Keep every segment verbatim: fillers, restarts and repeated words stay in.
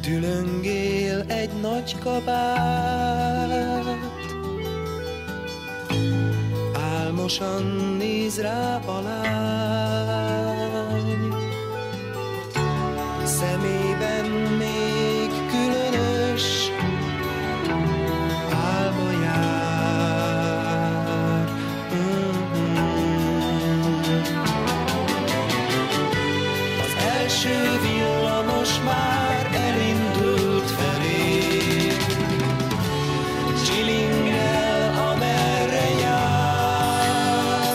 Tülöngél egy nagy kabát, álmosan néz rá a lány, szemében még különös álma jár. Az első villamos már elindult felé, csilingel, amerre jár.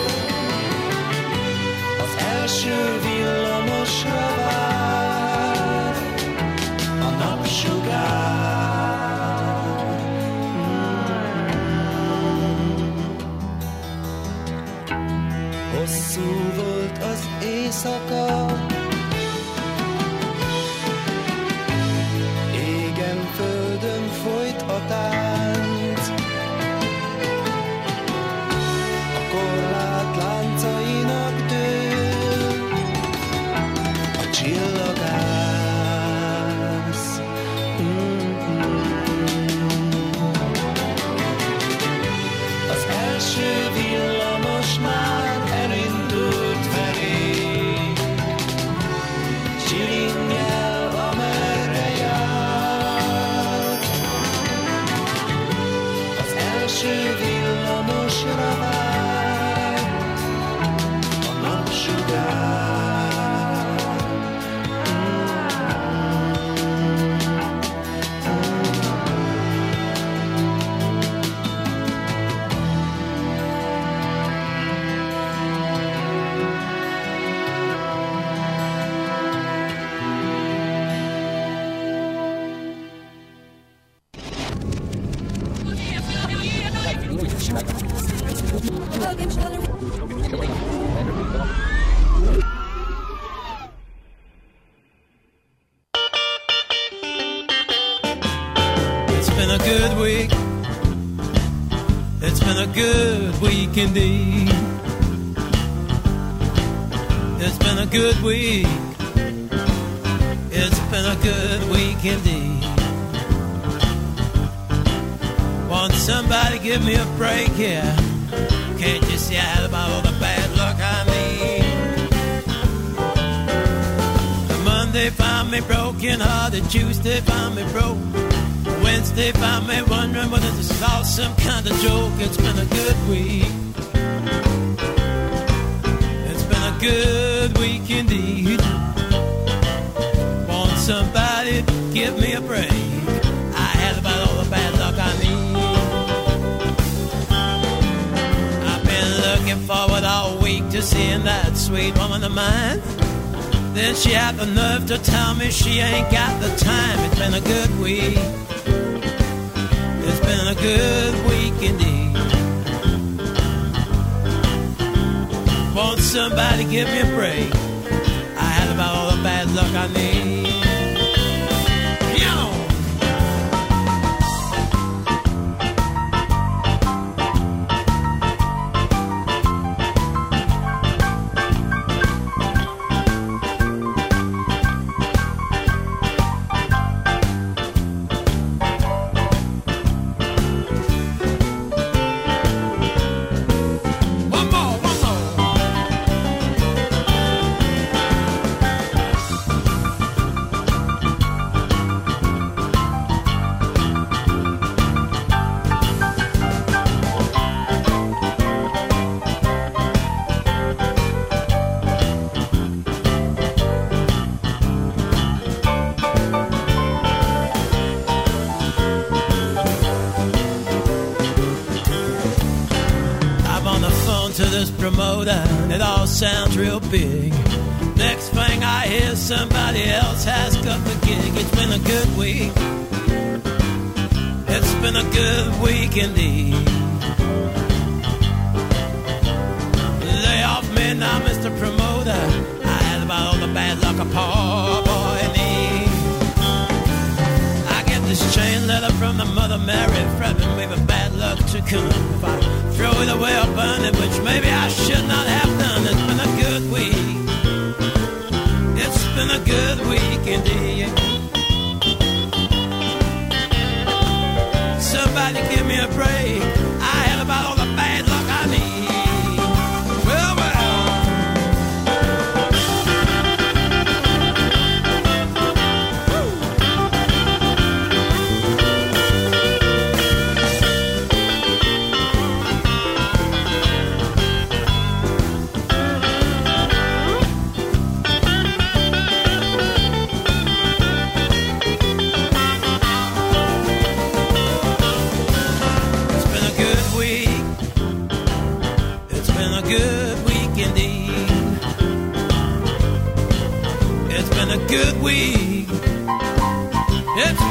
Az első villamosra vár a napsugár. Hosszú volt az éjszaka, égen földön folyt a tánc, a korlát láncainak dől a csillagász. Az első villamos már elindult felé, csilingel, amerre jár. Az első villamosra vár a napsugár. It's been a good week. It's been a good week indeed. It's been a good week. It's been a good week indeed. Won't somebody give me a break here? Can't you see out about all the bad luck I need? The Monday found me broken hearted, Tuesday found me broke, Wednesday found me wondering whether this is all some kind of joke. It's been a good week. It's been a good week indeed. Won't somebody give me a break? I had about all the bad luck I need. I've been looking forward all week to seeing that sweet woman of mine. Then she had the nerve to tell me she ain't got the time. It's been a good week. It's been a good week indeed. Won't somebody give me a break? I had about all the bad luck I need. Promoter, and it all sounds real big. Next thing I hear, somebody else has got the gig. It's been a good week. It's been a good week indeed. Lay off me now, Mister Promoter. I had about all the bad luck a poor boy needs. I get this chain letter from the Mother Mary, threatening me with bad luck to come. If I throw it away or burn it, which maybe I should not have done. It's been a good week. It's been a good week indeed.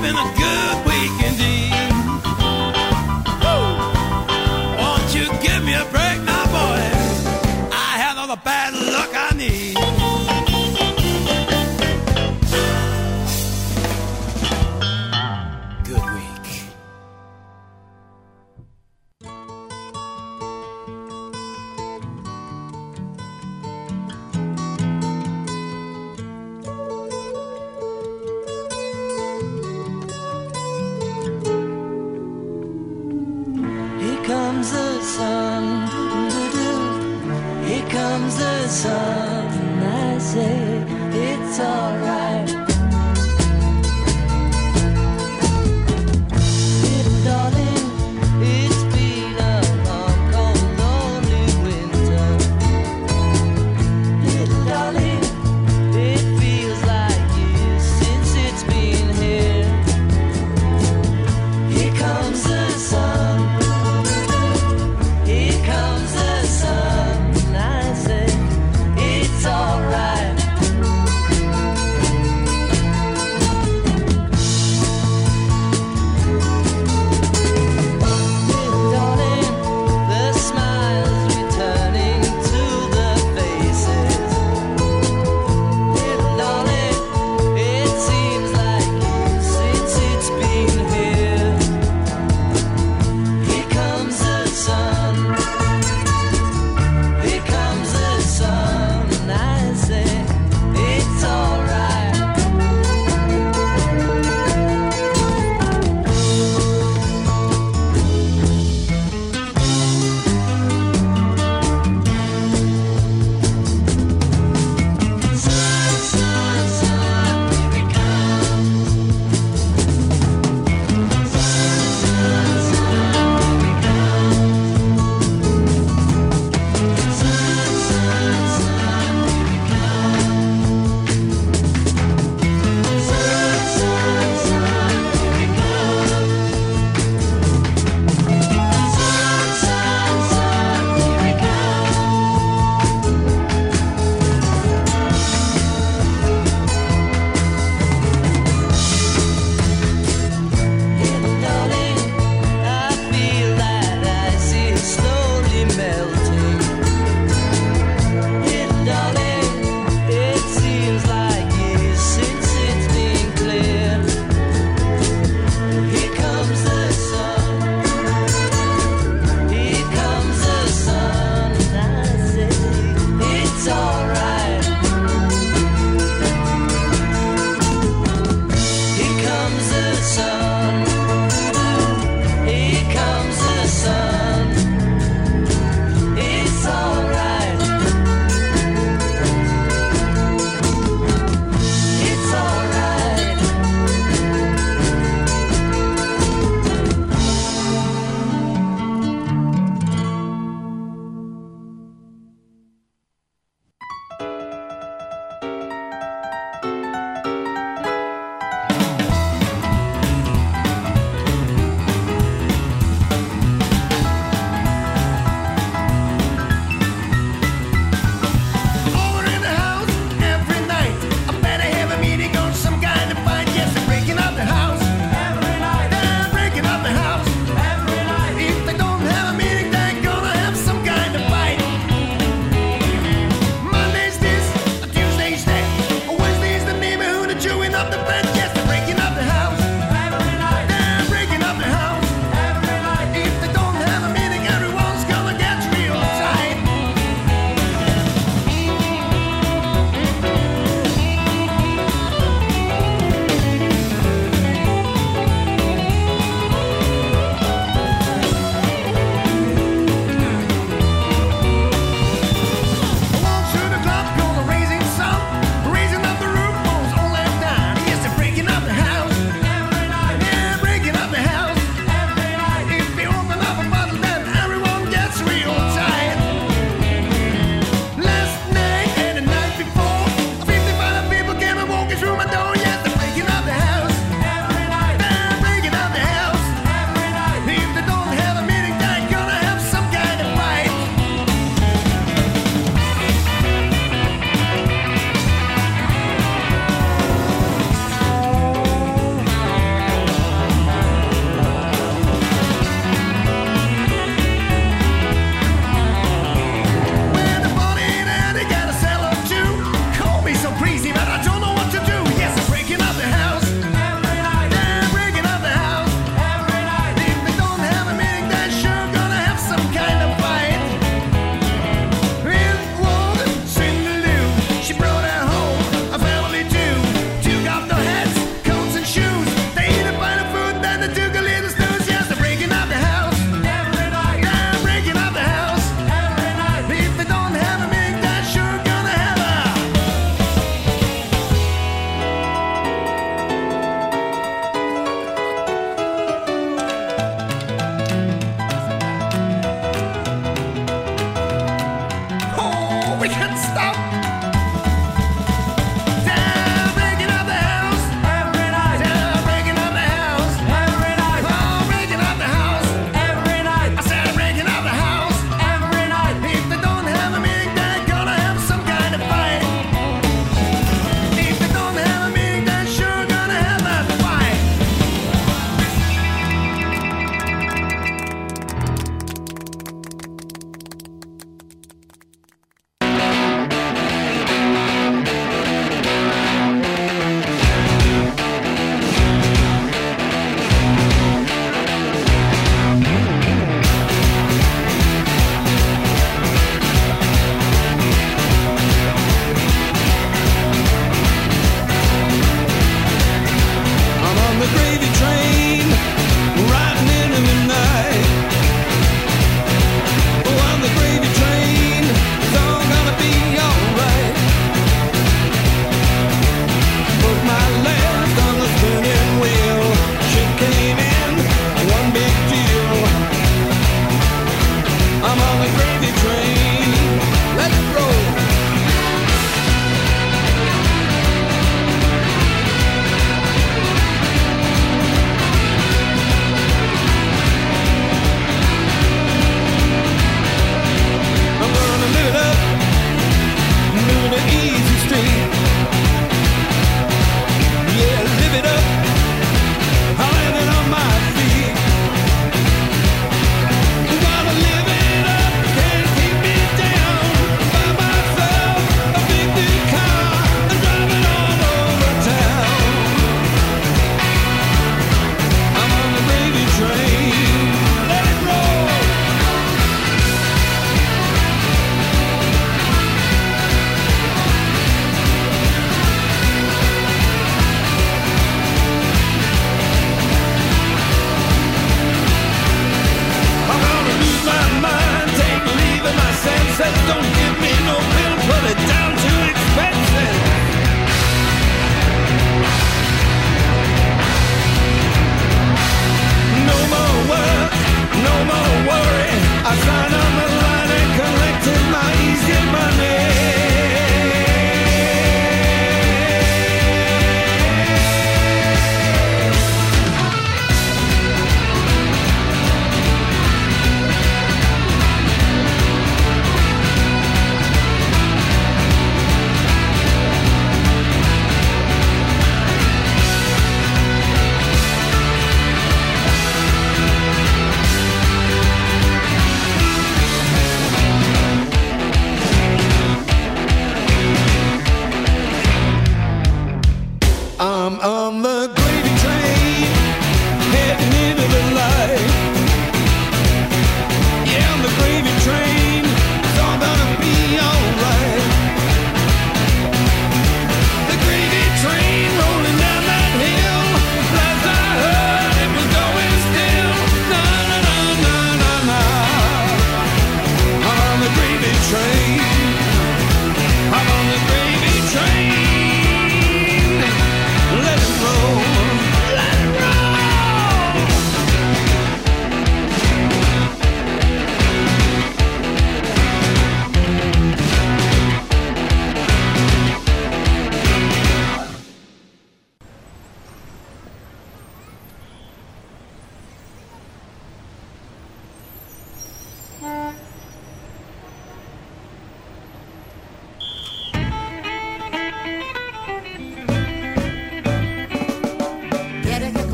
been a good week indeed. Woo! Won't you give me a break now, boy? I have all the bad luck I need. Good week. Here comes the sun, here comes the sun. I say it's alright. Little darling, it's been a long, cold, lonely winter. Little darling, it feels like years since it's been here. Here comes the sun. Here comes the sun. I say it's alright.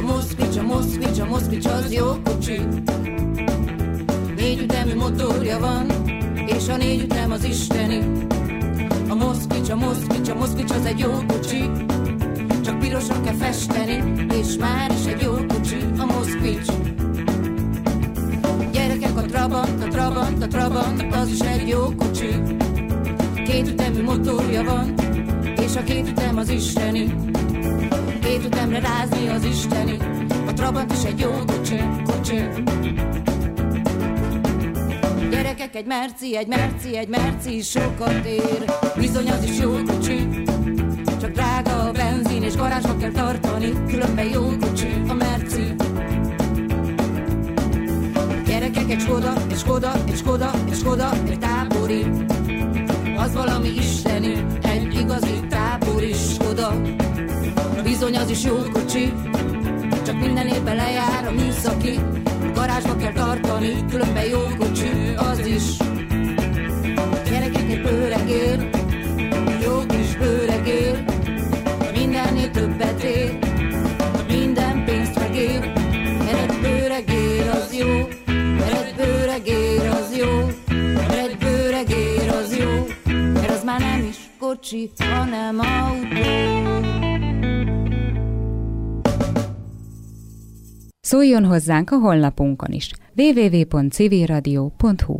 Moszkvics, a Moszkvics, a Moszkvics az jó kocsi. Négy ütemű motorja van, és a négy ütem az isteni. A Moszkvics, a Moszkvics, a Moszkvics az egy jó kocsi. Csak pirosan kell festeni, és már is egy jó kocsi a Moszkvics. Gyerekek, a Trabant, a Trabant, a Trabant, az is egy jó kocsi. Két ütemű motorja van, és a két ütem az isteni. Két ütemre rázni az isteni. A Trabant is egy jó kocsi, kocsi. Gyerekek, egy merci, egy merci, egy merci is sokat ér. Bizony az is jó kocsi. Csak drága a benzin, és garázsba kell tartani, különben jó kocsi a merci. Gyerekek, egy Skoda, egy Skoda, egy Skoda, egy Skoda, egy tábori. Az valami isteni, egy igazi tábori Skoda. Bizony az is jó kocsi, csak minden évben lejár a műszaki. Garázsba kell tartani, különben jó kocsi az is. Gyerekek, egy bőregér, jó kis bőregér. Mindennél többet ér, minden pénzt megér. Mert egy bőregér az jó, mert egy bőregér az jó, mert egy bőregér az jó, mert az már nem is kocsi, hanem autó. Szóljon hozzánk a honlapunkon is. double-u double-u double-u pont civil radio pont hu.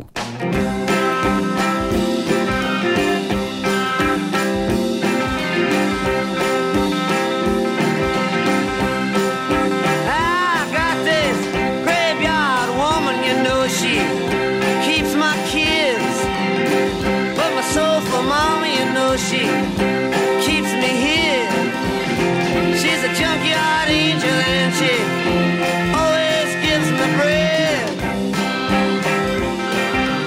She keeps me here. She's a junkyard angel and she always gives me bread.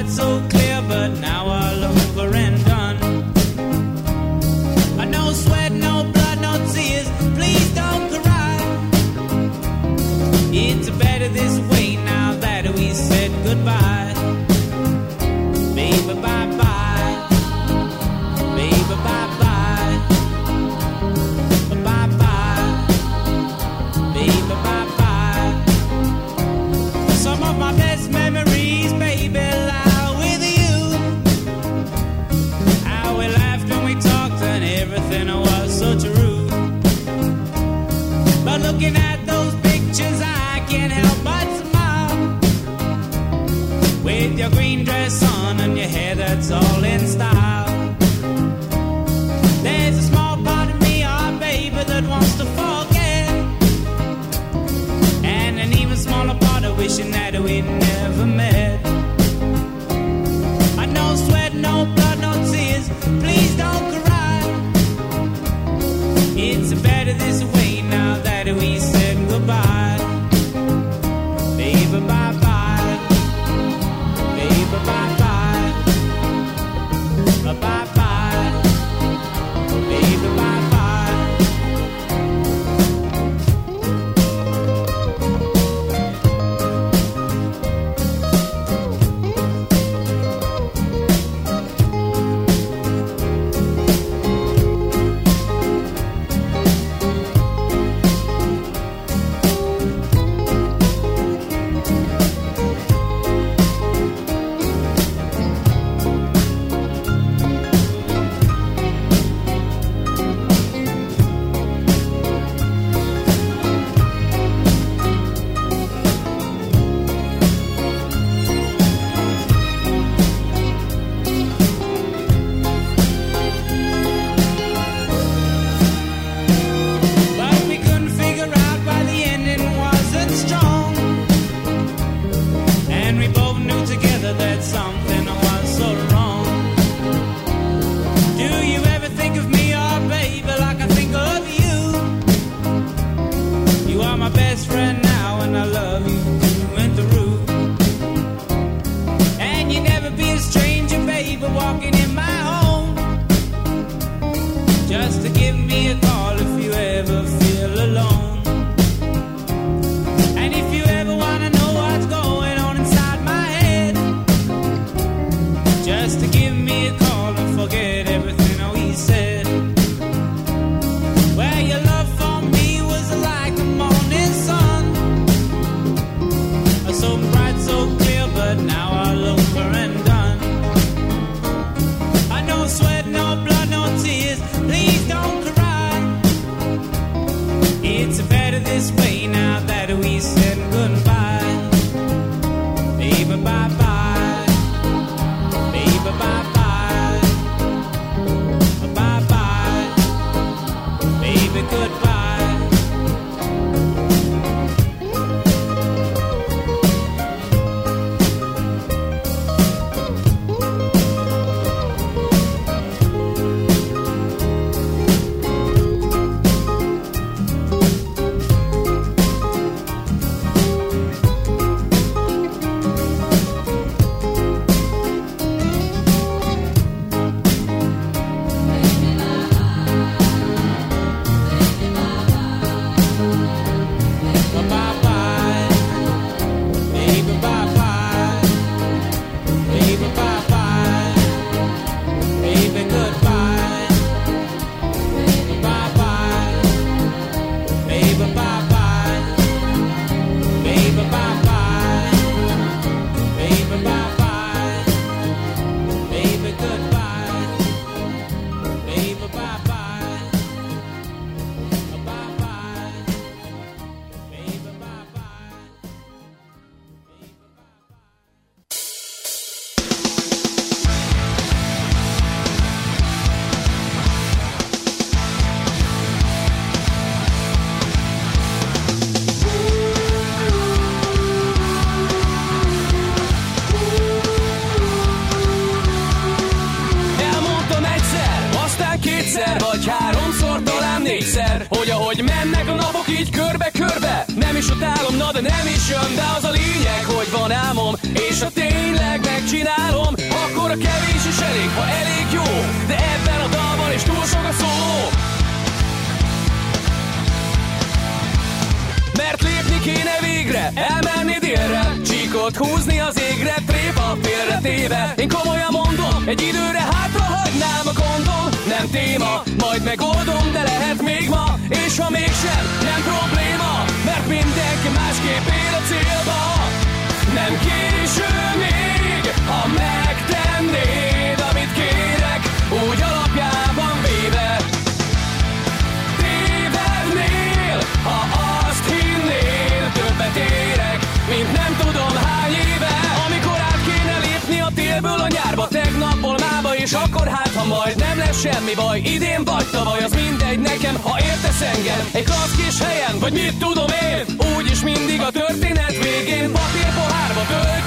bright, so clear, but now all over and done. I no sweat, no blood, no tears, please don't cry. It's better this way now that we said goodbye. Baby, bye-bye. Baby, bye-bye. Bye-bye. Baby, bye-bye. Some of my best memories, baby, lie with you. How we laughed when we talked and everything was so true. But looking at those pictures, I can't help but smile. With your green dress on and your hair that's all in style. There's a small part of me, oh baby, that wants to forget. And an even smaller part of wishing that we never met. I no sweat, no blood, no tears, please don't cry. It's better this way now that we said goodbye. Baby, bye-bye. Baby, bye-bye. Bye-bye. Baby, bye-bye. But we couldn't figure out why the ending wasn't strong. And we both knew together that something was so wrong. Do you ever think of me, oh baby, like I think of you? You are my best friend now and I love you through and through. And you never be a stranger, baby, walking in my home. Just to give me a call if you ever feel alone. And if you ever wanna know what's going on inside my head, just to give me a call and forget everything we said. Well, your love for me was like the morning sun, so bright, so clear, but now all over and done. I no sweat, no blood, no tears, please don't cry. It's better this way now that we said goodbye. Baby, bye-bye. Baby, bye-bye. Bye-bye. Baby, goodbye. Bye-bye. Baby, bye-bye. Baby, bye-bye. Baby, goodbye. Bye-bye. Baby, bye-bye. Baby, bye-bye. Baby, bye-bye. Baby, goodbye. Baby, bye-bye. Bye-bye. Baby, bye-bye. Elmondtam egyszer, aztán kétszer, vagy háromszor, talán négyszer, hogy ahogy mennek a napok így körbe-körbe, nem is utálom, na de nem is jön, de az a lényeg, hogy van álmom, és ha tényleg meg megcsinálom, akkor a kevés is elég, ha elég jó. De ebben a dalban is túl sok a szó. Mert lépni kéne végre, elmenni délre, csíkot húzni az égre, tréfa félretéve. Én komolyan mondom, egy időre hátra hagynám a gondom. Nem téma, majd megoldom, de lehet még ma. És ha mégsem, nem probléma, mert mindenki másképp él a célba. Nem késő még, ha megtennéd, amit kérek, úgy alapjában véve. Tévednél, ha azt hinnél, többet érek, mint nem tudom hány éve. Amikor át kéne lépni a télből a nyárba, tegnapból mába, és akkor hát, ha majd nem lesz semmi baj, idén vagy tavaly, az mindegy nekem, ha értesz engem. Egy klassz kis helyen, vagy mit tudom én, úgyis mindig a történet végén papír pohárba tölj.